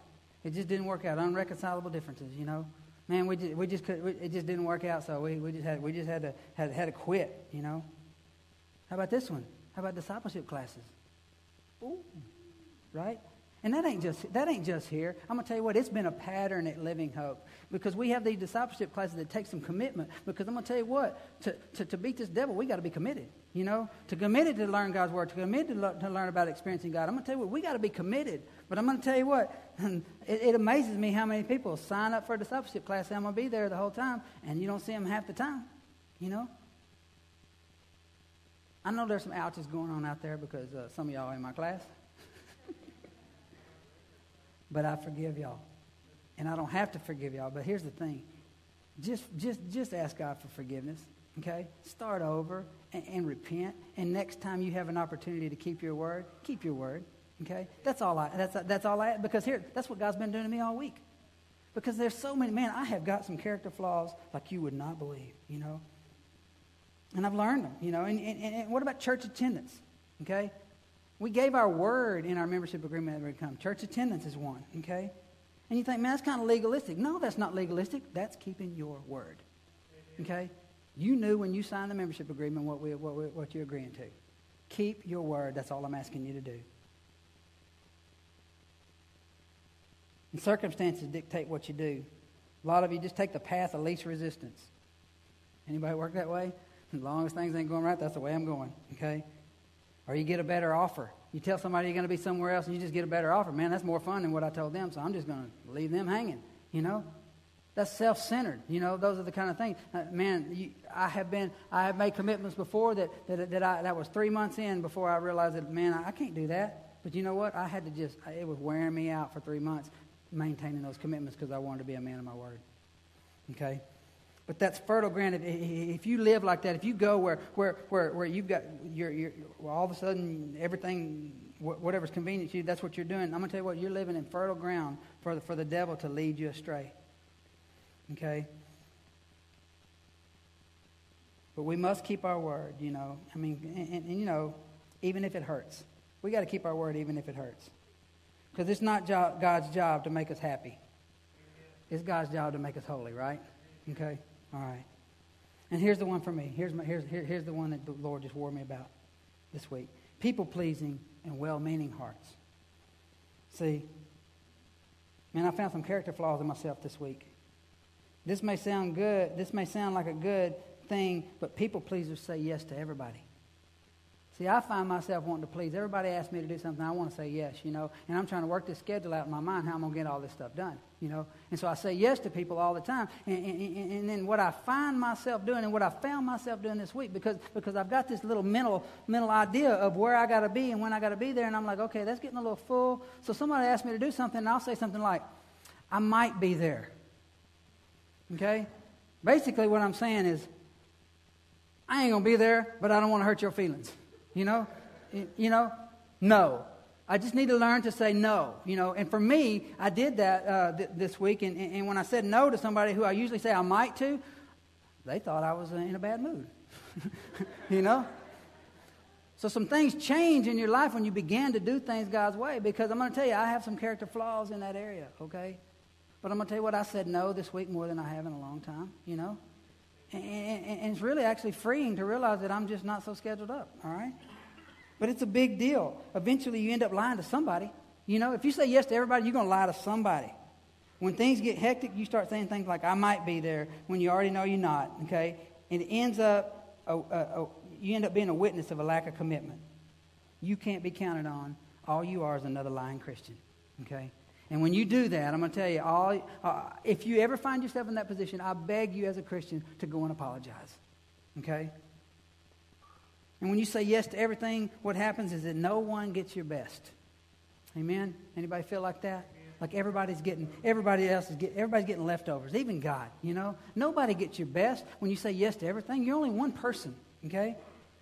It just didn't work out. Unreconcilable differences, you know. Man, we just we just could. We, it just didn't work out. So we, we just had we just had to had had to quit, you know. How about this one? How about discipleship classes? Ooh, right? And that ain't just that ain't just here. I'm gonna tell you what, it's been a pattern at Living Hope because we have these discipleship classes that take some commitment. Because I'm gonna tell you what, to to, to beat this devil, we got to be committed. You know, to committed to learn God's word, to committed to, lo- to learn about experiencing God. I'm gonna tell you what, we got to be committed. But I'm gonna tell you what, it, it amazes me how many people sign up for a discipleship class. Say I'm gonna be there the whole time, and you don't see them half the time. You know. I know there's some ouches going on out there because uh, some of y'all are in my class. But I forgive y'all. And I don't have to forgive y'all. But here's the thing. Just just, just ask God for forgiveness. Okay? Start over and, and repent. And next time you have an opportunity to keep your word, keep your word. Okay? That's all I that's that's all I because here that's what God's been doing to me all week. Because there's so many, man, I have got some character flaws like you would not believe, you know. And I've learned them, you know. And, and, and what about church attendance? Okay? We gave our word in our membership agreement that we come. Church attendance is one, okay? And you think, man, that's kind of legalistic. No, that's not legalistic. That's keeping your word, okay? You knew when you signed the membership agreement what, we, what, we, what you're agreeing to. Keep your word. That's all I'm asking you to do. And circumstances dictate what you do. A lot of you just take the path of least resistance. Anybody work that way? As long as things ain't going right, that's the way I'm going, okay? Or you get a better offer. You tell somebody you're going to be somewhere else and you just get a better offer. Man, that's more fun than what I told them, so I'm just going to leave them hanging, you know. That's self-centered, you know. Those are the kind of things. Uh, man, you, I have been, I have made commitments before that that, that, I, that was three months in before I realized that, man, I, I can't do that. But you know what? I had to just, it was wearing me out for three months maintaining those commitments because I wanted to be a man of my word, okay. But that's fertile ground. If you live like that, if you go where where where, where you've got you're, you're well, all of a sudden everything, whatever's convenient to you, that's what you're doing. I'm gonna tell you what, you're living in fertile ground for the, for the devil to lead you astray. Okay. But we must keep our word. You know, I mean, and, and, and you know, even if it hurts, we got to keep our word, even if it hurts, because it's not jo- God's job to make us happy. It's God's job to make us holy, right? Okay. All right. And here's the one for me. Here's my, here's here, here's the one that the Lord just warned me about this week. People-pleasing and well-meaning hearts. See, man, I found some character flaws in myself this week. This may sound good. This may sound like a good thing, but people-pleasers say yes to everybody. See, I find myself wanting to please. Everybody asks me to do something, I want to say yes, you know. And I'm trying to work this schedule out in my mind, how I'm going to get all this stuff done, you know. And so I say yes to people all the time. And, and, and then what I find myself doing and what I found myself doing this week, because, because I've got this little mental mental idea of where I got to be and when I got to be there. And I'm like, okay, that's getting a little full. So somebody asks me to do something, and I'll say something like, I might be there. Okay? Basically what I'm saying is, I ain't going to be there, but I don't want to hurt your feelings. You know, you know, no. I just need to learn to say no, you know. And for me, I did that uh, th- this week. And, and when I said no to somebody who I usually say I might to, they thought I was in a bad mood, you know. So some things change in your life when you begin to do things God's way. Because I'm going to tell you, I have some character flaws in that area, okay. But I'm going to tell you what, I said no this week more than I have in a long time, you know. And, and, and it's really actually freeing to realize that I'm just not so scheduled up, all right? But it's a big deal. Eventually you end up lying to somebody. You know, if you say yes to everybody, you're going to lie to somebody. When things get hectic, you start saying things like, I might be there, when you already know you're not, okay? And it ends up, a, a, a, you end up being a witness of a lack of commitment. You can't be counted on. All you are is another lying Christian, okay? And when you do that, I'm going to tell you, all uh, if you ever find yourself in that position, I beg you as a Christian to go and apologize. Okay? And when you say yes to everything, what happens is that no one gets your best. Amen? Anybody feel like that? Like everybody's getting, everybody else is getting, everybody's getting leftovers, even God, you know? Nobody gets your best. When you say yes to everything, you're only one person, okay?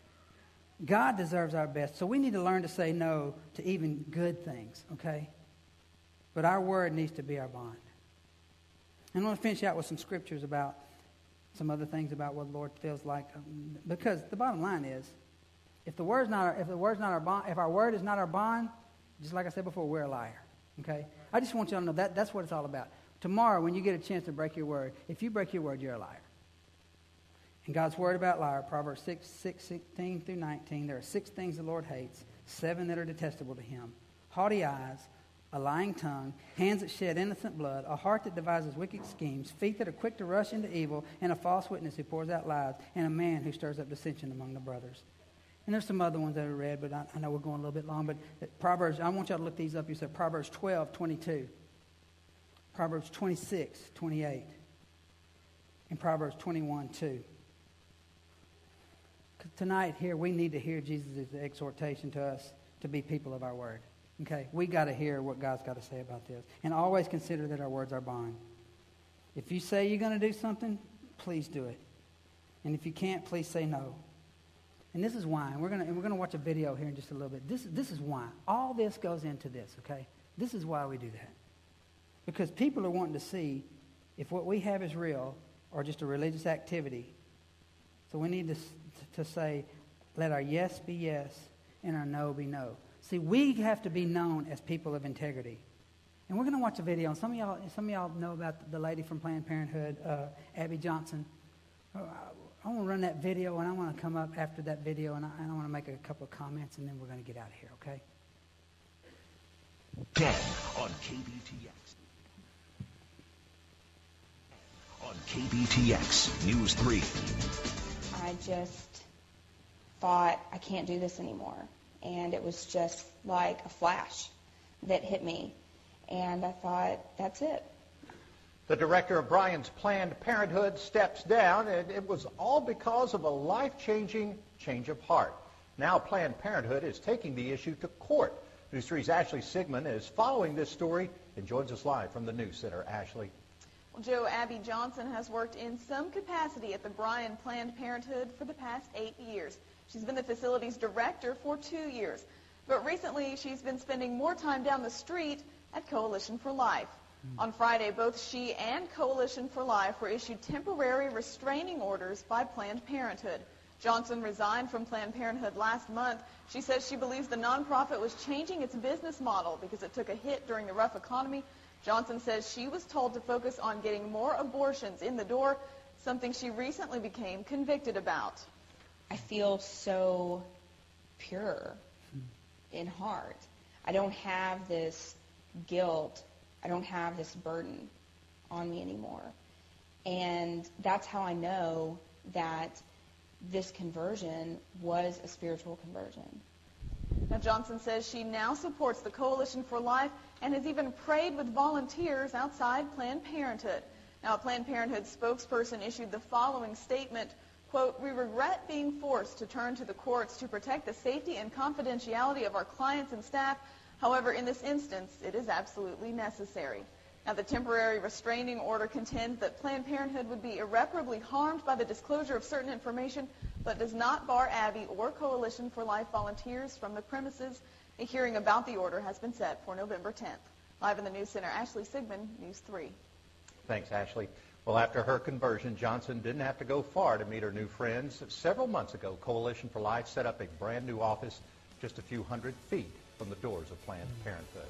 God deserves our best. So we need to learn to say no to even good things, okay? But our word needs to be our bond. And I want to finish out with some scriptures about some other things about what the Lord feels like. Um, because the bottom line is, if the word's not our, if the word's not our bond, if our word is not our bond, just like I said before, we're a liar. Okay? I just want you to know that that's what it's all about. Tomorrow, when you get a chance to break your word, if you break your word, you're a liar. And God's word about liar, Proverbs six, six, sixteen through nineteen, there are six things the Lord hates, seven that are detestable to him. Haughty eyes, a lying tongue, hands that shed innocent blood, a heart that devises wicked schemes, feet that are quick to rush into evil, and a false witness who pours out lies, and a man who stirs up dissension among the brothers. And there's some other ones that are read, but I, I know we're going a little bit long. But Proverbs, I want y'all to look these up. You said Proverbs twelve, twenty-two, Proverbs twenty-six, twenty-eight, and Proverbs twenty-one, two. Tonight here, we need to hear Jesus' exhortation to us to be people of our word. Okay, we got to hear what God's got to say about this. And always consider that our words are bond. If you say you're going to do something, please do it. And if you can't, please say no. And this is why. And we're going to and we're going to watch a video here in just a little bit. This, this is why. All this goes into this, okay? This is why we do that. Because people are wanting to see if what we have is real or just a religious activity. So we need to, to say, let our yes be yes and our no be no. See, we have to be known as people of integrity. And we're going to watch a video. And some of y'all, some of y'all know about the lady from Planned Parenthood, uh, Abby Johnson. I, I want to run that video, and I want to come up after that video, and I, and I want to make a couple of comments, and then we're going to get out of here, okay? ten on K B T X. On K B T X News three. I just thought, I can't do this anymore. And it was just like a flash that hit me. And I thought, that's it. The director of Bryan's Planned Parenthood steps down, and it was all because of a life-changing change of heart. Now Planned Parenthood is taking the issue to court. News three's Ashley Sigmund is following this story and joins us live from the News Center. Ashley. Well, Joe, Abby Johnson has worked in some capacity at the Bryan Planned Parenthood for the past eight years. She's been the facility's director for two years. But recently, she's been spending more time down the street at Coalition for Life. Mm. On Friday, both she and Coalition for Life were issued temporary restraining orders by Planned Parenthood. Johnson resigned from Planned Parenthood last month. She says she believes the nonprofit was changing its business model because it took a hit during the rough economy. Johnson says she was told to focus on getting more abortions in the door, something she recently became convicted about. I feel so pure in heart. I don't have this guilt. I don't have this burden on me anymore. And that's how I know that this conversion was a spiritual conversion. Now, Johnson says she now supports the Coalition for Life and has even prayed with volunteers outside Planned Parenthood. Now, a Planned Parenthood spokesperson issued the following statement, quote, "We regret being forced to turn to the courts to protect the safety and confidentiality of our clients and staff. However, in this instance, it is absolutely necessary." Now, the temporary restraining order contends that Planned Parenthood would be irreparably harmed by the disclosure of certain information, but does not bar Abby or Coalition for Life volunteers from the premises. A hearing about the order has been set for November tenth. Live in the News Center, Ashley Sigmund, News three. Thanks, Ashley. Well, after her conversion, Johnson didn't have to go far to meet her new friends. Several months ago, Coalition for Life set up a brand new office just a few hundred feet from the doors of Planned Parenthood.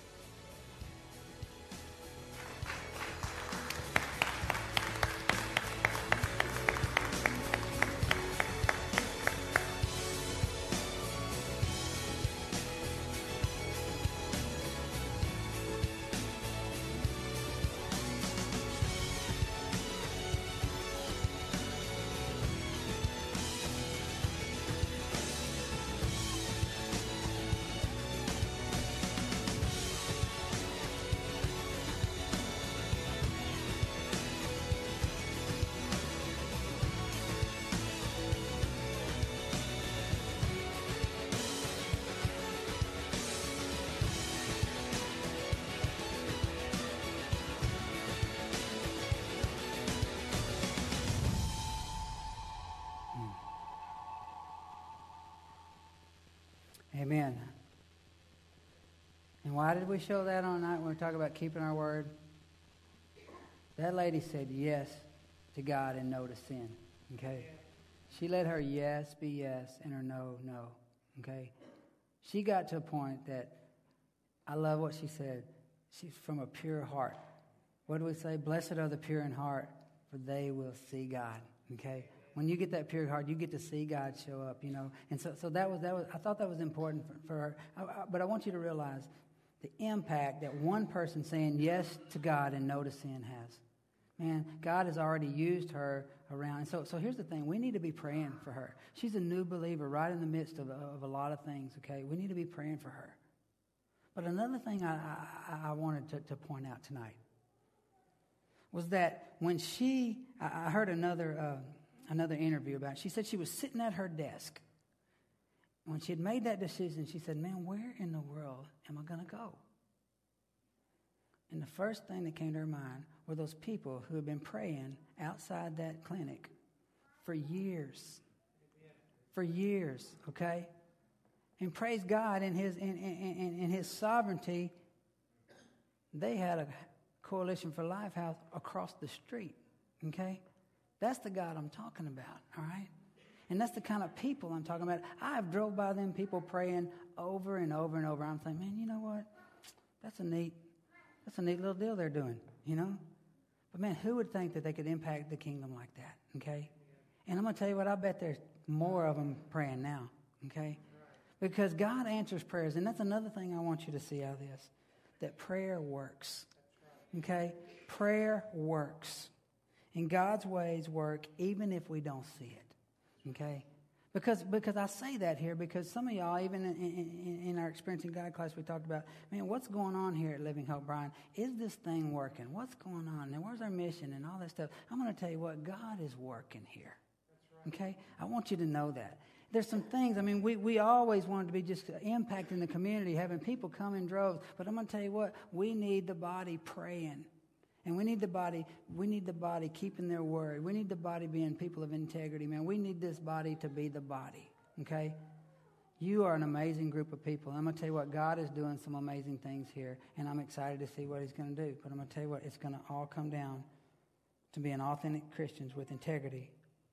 Amen. And why did we show that on night when we talk about keeping our word? That lady said yes to God and no to sin. Okay? She let her yes be yes and her no, no. Okay? She got to a point that I love what she said. She's from a pure heart. What do we say? Blessed are the pure in heart, for they will see God. Okay? When you get that pure heart, you get to see God show up, you know. And so, so that was that was. I thought that was important for, for her. I, I, but I want you to realize the impact that one person saying yes to God and no to sin has. Man, God has already used her around. And so, so here's the thing. We need to be praying for her. She's a new believer right in the midst of, of a lot of things, okay? We need to be praying for her. But another thing I, I, I wanted to, to point out tonight was that when she, I, I heard another, uh, another interview about it. She said she was sitting at her desk. When she had made that decision, she said, man, where in the world am I going to go? And the first thing that came to her mind were those people who had been praying outside that clinic for years. For years, okay? And praise God, in His in, in, in His sovereignty, they had a Coalition for Life house across the street, okay? That's the God I'm talking about, all right? And that's the kind of people I'm talking about. I've drove by them people praying over and over and over. I'm thinking, man, you know what? That's a neat That's a neat little deal they're doing, you know? But man, who would think that they could impact the kingdom like that, okay? And I'm going to tell you what, I bet there's more of them praying now, okay? Because God answers prayers, and that's another thing I want you to see out of this, that prayer works, okay? Prayer works. And God's ways work even if we don't see it, okay? Because because I say that here because some of y'all, even in, in, in our Experiencing God class, we talked about, man, what's going on here at Living Hope, Brian? Is this thing working? What's going on? And where's our mission and all that stuff? I'm going to tell you what, God is working here. That's right. Okay? I want you to know that. There's some things, I mean, we, we always wanted to be just impacting the community, having people come in droves. But I'm going to tell you what, we need the body praying. And we need the body, we need the body keeping their word. We need the body being people of integrity, man. We need this body to be the body, okay? You are an amazing group of people. I'm going to tell you what, God is doing some amazing things here, and I'm excited to see what He's going to do. But I'm going to tell you what, it's going to all come down to being authentic Christians with integrity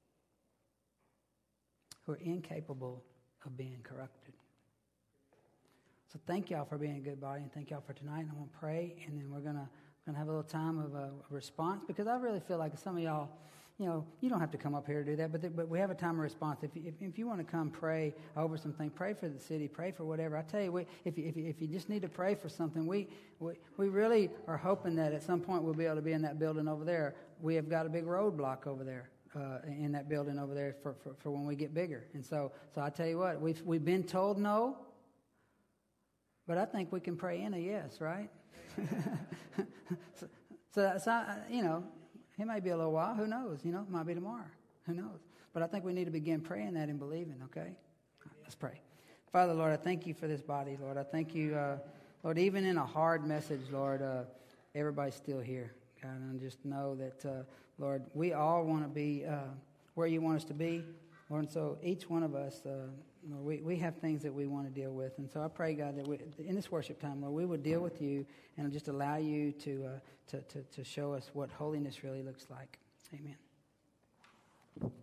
who are incapable of being corrupted. So thank y'all for being a good body, and thank y'all for tonight. And I'm going to pray, and then we're going to Going to have a little time of a response, because I really feel like some of y'all, you know, you don't have to come up here to do that, but th- but we have a time of response. If, if if you want to come pray over something, pray for the city, pray for whatever. I tell you, we, if you, if you, if you just need to pray for something, we, we we really are hoping that at some point we'll be able to be in that building over there. We have got a big roadblock over there uh, in that building over there for, for for when we get bigger. And so so I tell you what, we've we've been told no, but I think we can pray in a yes, right? so, so, so, you know, it might be a little while. Who knows? You know, it might be tomorrow. Who knows? But I think we need to begin praying that and believing, okay? Right, let's pray. Father, Lord, I thank you for this body, Lord. I thank you, uh, Lord, even in a hard message, Lord, uh, everybody's still here. God, and just know that, uh, Lord, we all want to be uh, where you want us to be, Lord. And so each one of us, uh, Lord, we, we have things that we want to deal with. And so I pray, God, that we, in this worship time, Lord, we would deal with you and just allow you to, uh, to, to, to show us what holiness really looks like. Amen.